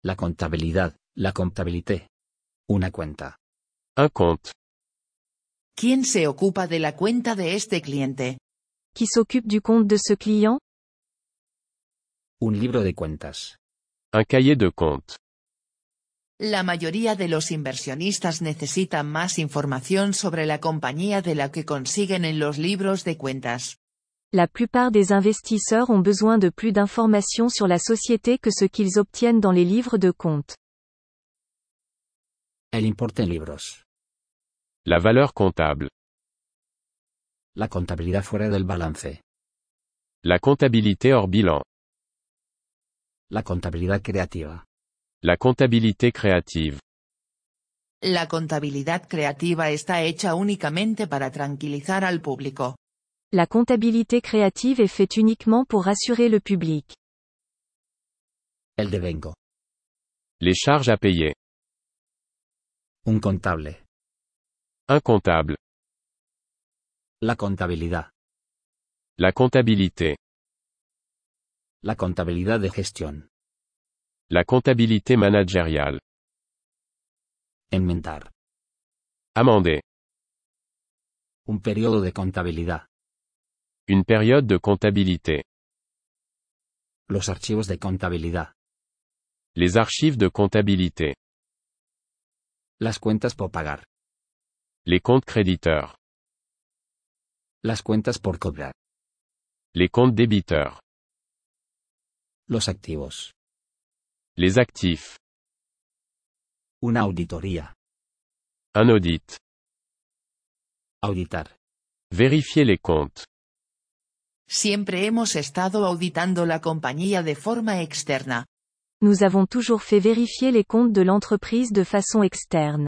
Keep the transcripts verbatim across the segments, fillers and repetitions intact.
La contabilidad, la comptabilité. Una cuenta. Un compte. ¿Quién se ocupa de la cuenta de este cliente? Qui s'occupe du compte de ce client? Un libro de cuentas. Un cahier de compte. La mayoría de los inversionistas necesitan más información sobre la compañía de la que consiguen en los libros de cuentas. La plupart des investisseurs ont besoin de plus d'informations sur la société que ce qu'ils obtiennent dans les livres de compte. El importe en libros. La valeur comptable. La contabilidad fuera del balance. La comptabilité hors bilan. La contabilidad creativa. La comptabilité créative. La contabilidad creativa está hecha únicamente para tranquilizar al público. La comptabilité créative est faite uniquement pour rassurer le public. El devengo. Les charges à payer. Un contable. Un comptable. La contabilidad. La comptabilité. La contabilidad de gestión. La comptabilité managériale. Enmendar. Amender. Un periodo de contabilidad. Une période de comptabilité. Los archivos de contabilidad. Les archives de comptabilité. Las cuentas por pagar. Les comptes créditeurs. Las cuentas por cobrar. Les comptes débiteurs. Los activos. Les actifs. Una auditoría. Un audit. Auditar. Vérifier les comptes. Siempre hemos estado auditando la compañía de forma externa. Nous avons toujours fait vérifier les comptes de l'entreprise de façon externe.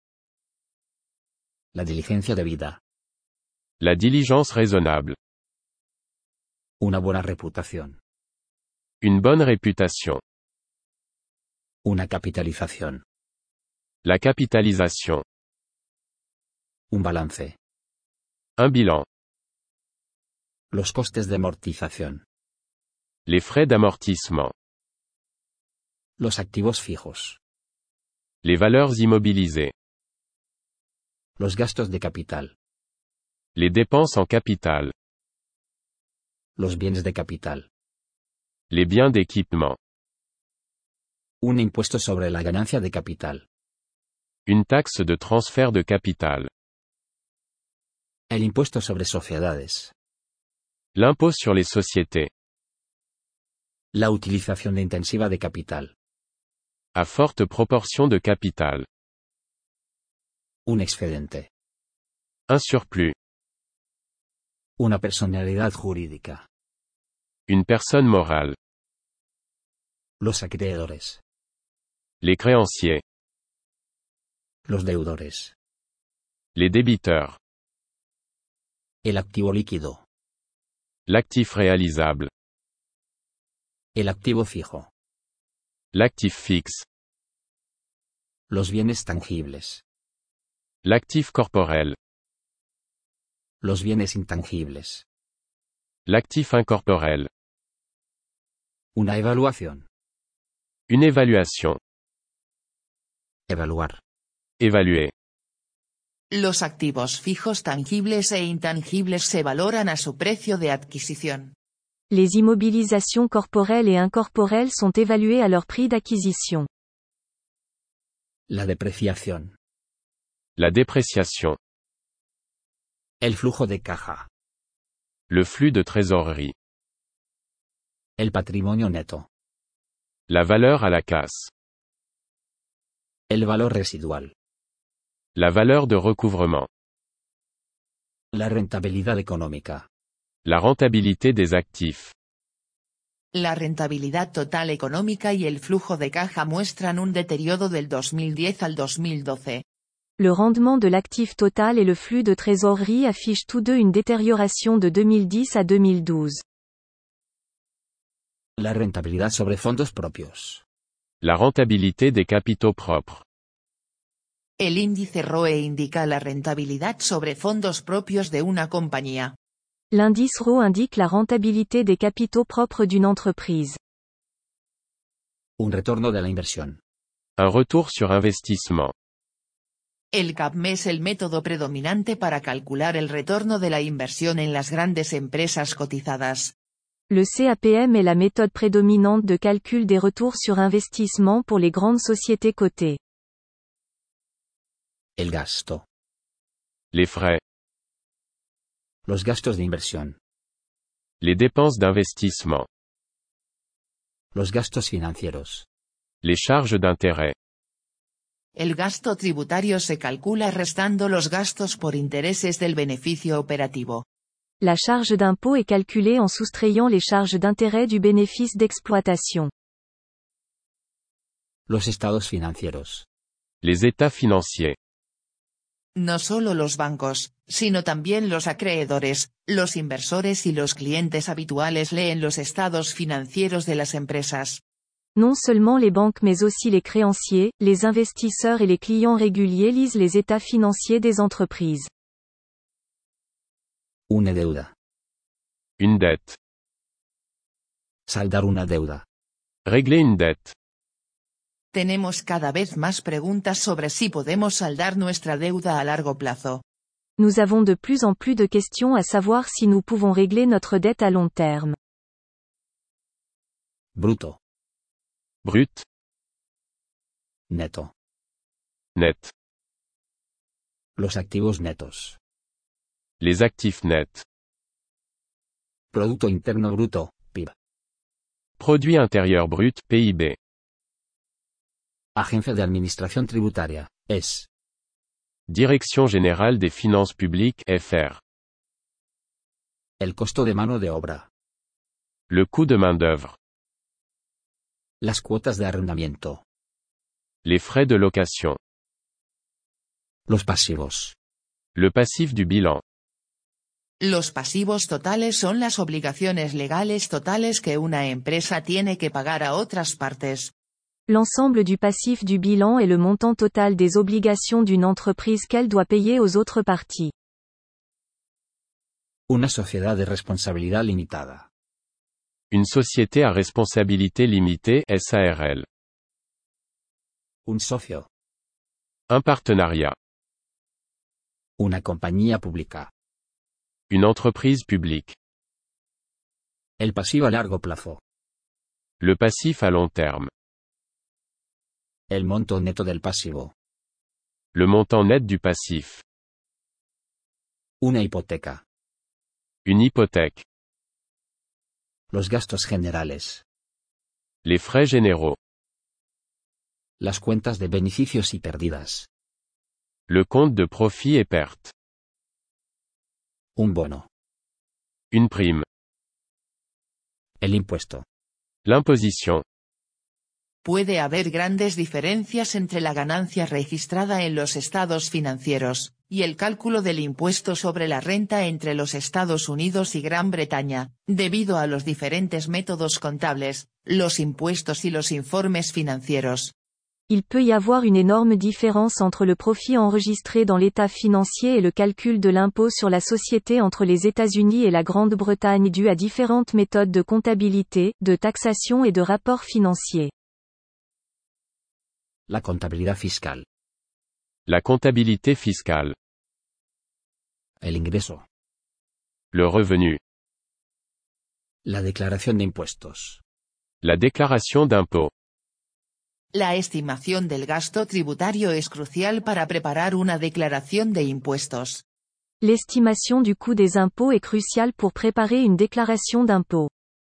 La diligencia debida. La diligence raisonnable. Una buena reputación. Une bonne réputation. Una capitalización. La capitalisation. Un balance. Un bilan. Los costes de amortización. Les frais d'amortissement. Los activos fijos. Les valeurs immobilisées. Los gastos de capital. Les dépenses en capital. Los bienes de capital. Les biens d'équipement. Un impuesto sobre la ganancia de capital. Une taxe de transfert de capital. El impuesto sobre sociedades. L'impôt sur les sociétés. La utilización intensiva de capital. À forte proportion de capital. Un excedente. Un surplus. Una personalidad jurídica. Une personne morale. Los acreedores. Les créanciers. Los deudores. Les débiteurs. El activo líquido. L'actif réalisable. El activo fijo. L'actif fixe. Los bienes tangibles. L'actif corporel. Los bienes intangibles. L'actif incorporel. Una evaluación. Une évaluation. Evaluar. Évaluer. Los activos fijos tangibles e intangibles se valoran a su precio de adquisición. Les immobilisations corporelles et incorporelles sont évaluées à leur prix d'acquisition. La depreciación. La dépréciation. El flujo de caja. Le flux de trésorerie. El patrimonio neto. La valeur à la casse. El valor residual. La valeur de recouvrement. La rentabilidad económica. La rentabilité des actifs. La rentabilidad total económica y el flujo de caja muestran un deterioro del dos mil diez al dos mil doce. Le rendement de l'actif total et le flux de trésorerie affichent tous deux une détérioration de deux mille dix à deux mille douze. La rentabilidad sobre fondos propios. La rentabilité des capitaux propres. El índice R O E indica la rentabilidad sobre fondos propios de una compañía. L'indice R O E indique la rentabilité des capitaux propres d'une entreprise. Un retorno de la inversión. Un retour sur investissement. El C A P M es el método predominante para calcular el retorno de la inversión en las grandes empresas cotizadas. Le C A P M est la méthode prédominante de calcul des retours sur investissement pour les grandes sociétés cotées. El gasto. Les frais. Los gastos de inversión. Les dépenses d'investissement. Los gastos financieros. Les charges d'intérêt. El gasto tributario se calcula restando los gastos por intereses del beneficio operativo. La charge d'impôt est calculée en soustrayant les charges d'intérêt du bénéfice d'exploitation. Los estados financieros. Les états financiers. No solo los bancos, sino también los acreedores, los inversores y los clientes habituales leen los estados financieros de las empresas. Non seulement les banques mais aussi les créanciers, les investisseurs et les clients réguliers lisent les états financiers des entreprises. Una deuda. Une dette. Saldar una deuda. Régler une dette. Tenemos cada vez más preguntas sobre si podemos saldar nuestra deuda a largo plazo. Nous avons de plus en plus de questions à savoir si nous pouvons régler notre dette à long terme. Bruto. Brut. Neto. Net. Los activos netos. Les actifs nets. Producto interno bruto, P I B. Produit intérieur brut, P I B. Agencia de Administración Tributaria, E S. Direction générale des finances publiques, F R. El costo de mano de obra. Le coût de main-d'œuvre. Las cuotas de arrendamiento. Les frais de location. Los pasivos. Le passif du bilan. Los pasivos totales son las obligaciones legales totales que una empresa tiene que pagar a otras partes. L'ensemble du passif du bilan est le montant total des obligations d'une entreprise qu'elle doit payer aux autres parties. Una sociedad de responsabilidad limitada. Une société à responsabilité limitée, S A R L. Un socio. Un partenariat. Una compañía pública. Une entreprise publique. El pasivo a largo plazo. Le passif à long terme. El monto neto del pasivo. Le montant net du passif. Una hipoteca. Une hypothèque. Los gastos generales. Les frais généraux. Las cuentas de beneficios y pérdidas. Le compte de profit et perte. Un bono. Une prime. El impuesto. L'imposition. Puede haber grandes diferencias entre la ganancia registrada en los estados financieros, y el cálculo del impuesto sobre la renta entre los Estados Unidos y Gran Bretaña, debido a los diferentes métodos contables, los impuestos y los informes financieros. Il peut y avoir une énorme différence entre le profit enregistré dans l'état financier et le calcul de l'impôt sur la société entre les États-Unis et la Grande-Bretagne dû à différentes méthodes de comptabilité, de taxation et de rapports financiers. La contabilidad fiscal. La comptabilité fiscale. El ingreso. Le revenu. La declaración de impuestos. La déclaration d'impôt. La estimación del gasto tributario es crucial para preparar una declaración de impuestos. L'estimation du coût des impôts est cruciale pour préparer une déclaration d'impôt.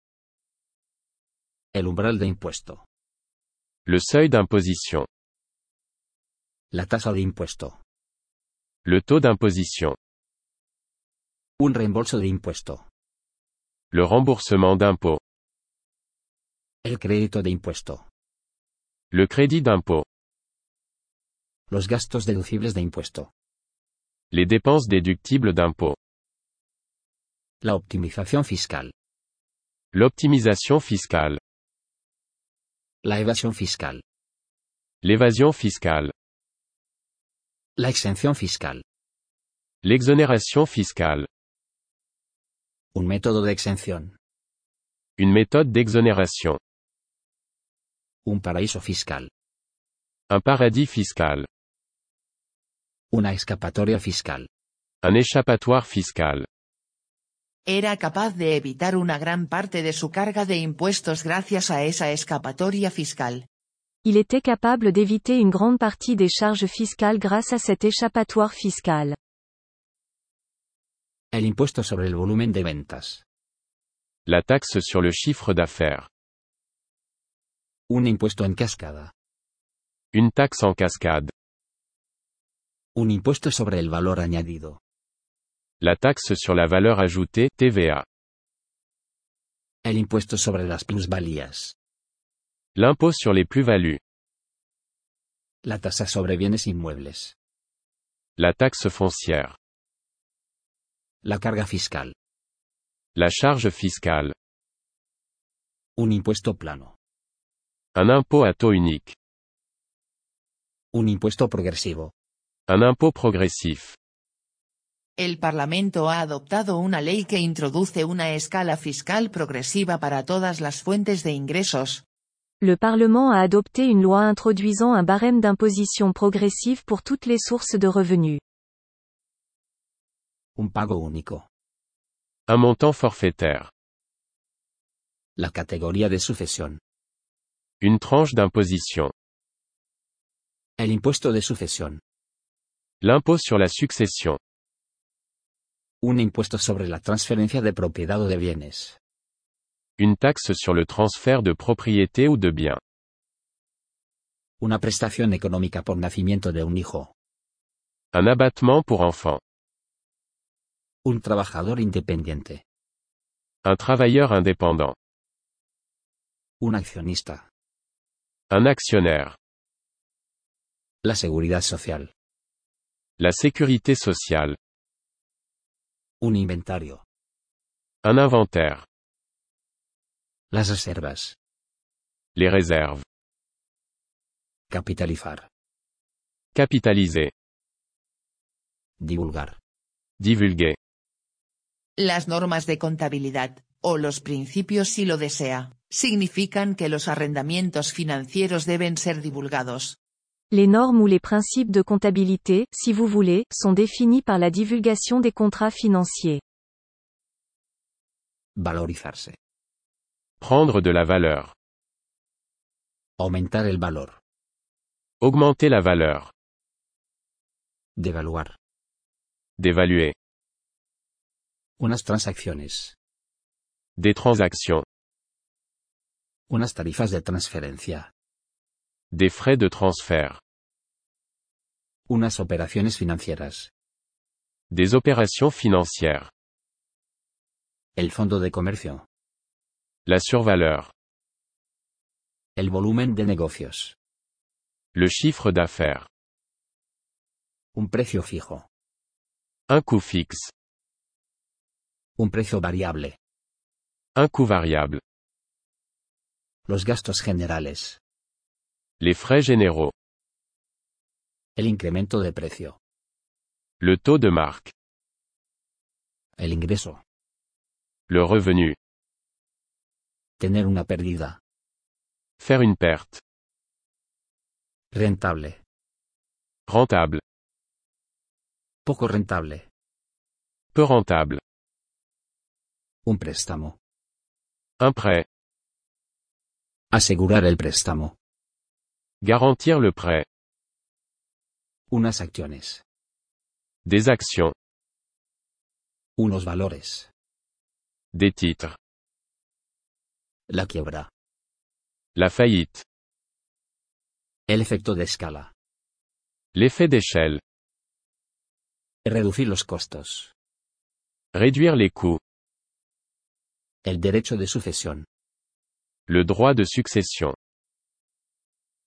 El umbral de impuesto. Le seuil d'imposition. La tasa de impuesto. Le taux d'imposition. Un reembolso de impuesto. Le remboursement d'impôt. El crédito de impuesto. Le crédit d'impôt. Los gastos deducibles de impuesto. Les dépenses déductibles d'impôt. La optimización fiscal. L'optimisation fiscale. La evasión fiscal. L'évasion fiscale. La exención fiscal. L'exonération fiscale. Un método de exención. Une méthode d'exonération. Un paraíso fiscal. Un paradis fiscal. Una escapatoria fiscal. Un échappatoire fiscal. Era capaz de evitar una gran parte de su carga de impuestos gracias a esa escapatoria fiscal. Il était capable d'éviter une grande partie des charges fiscales grâce à cet échappatoire fiscal. El impuesto sobre el volumen de ventas. La taxe sur le chiffre d'affaires. Un impuesto en cascada. Une taxe en cascade. Un impuesto sobre el valor añadido. La taxe sur la valeur ajoutée, T V A. El impuesto sobre las plusvalías. L'impôt sur les plus-values. La tasa sobre bienes inmuebles. La taxe foncière. La carga fiscal. La charge fiscale. Un impuesto plano. Un impôt à taux unique. Un impuesto progresivo. Un impôt progressif. El Parlamento ha adoptado una ley que introduce una escala fiscal progresiva para todas las fuentes de ingresos. Le Parlement a adopté une loi introduisant un barème d'imposition progressive pour toutes les sources de revenus. Un pago único. Un montant forfaitaire. La categoría de sucesión. Une tranche d'imposition. El impuesto de sucesión. L'impôt sur la succession. Un impuesto sobre la transferencia de propiedad o de bienes. Une taxe sur le transfert de propriété ou de biens. Una prestación económica por nacimiento de un hijo. Un abattement pour enfants. Un trabajador independiente. Un travailleur indépendant. Un accionista. Un actionnaire. La seguridad social. La sécurité sociale. Un inventario. Un inventaire. Las reservas. Les réserves. Capitalizar. Capitaliser. Divulgar. Divulguer. Las normas de contabilidad, o los principios si lo desea, significan que los arrendamientos financieros deben ser divulgados. Les normes ou les principes de comptabilité, si vous voulez, sont définis par la divulgation des contrats financiers. Valorizarse. Prendre de la valeur. Aumentar el valor. Augmenter la valeur. Devaluar. D'évaluer. Unas transacciones. Des transactions. Unas tarifas de transferencia. Des frais de transfert. Unas operaciones financieras. Des opérations financières. El fondo de comercio. La survaleur. El volumen de negocios. Le chiffre d'affaires. Un precio fijo. Un coût fixe. Un precio variable. Un coût variable. Los gastos generales. Les frais généraux. El incremento de precio. Le taux de marque. El ingreso. Le revenu. Tener una pérdida. Faire une perte. Rentable. Rentable. Poco rentable. Peu rentable. Un préstamo. Un prêt. Asegurar el préstamo. Garantir le prêt. Unas acciones. Des actions. Unos valores. Des titres. La quiebra. La faillite. El efecto de escala. L'effet d'échelle. Reducir los costos. Réduire les coûts. El derecho de sucesión. Le droit de succession.